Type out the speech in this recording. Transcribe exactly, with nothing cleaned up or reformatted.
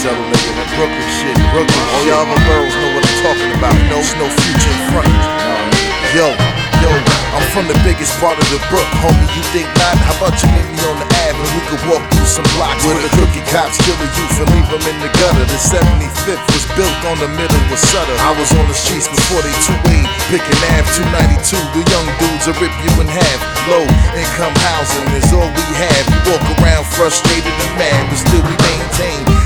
tell them nigga that Brooklyn shit, Brooklyn. All y'all other girls know what I'm talking about. No, no future in front. Yo, yo, I'm from the biggest part of the Brook, homie. You think not? How about you meet me on the Ave and we could walk through some blocks where the crooked cops kill a youth and leave them in the gutter. The seventy-fifth was built on the middle of Sutter. I was on the streets before they two-way, picking Ave two ninety-two. The young dudes will rip you in half. Low income housing is all we have. Walk around frustrated and mad, but still we maintain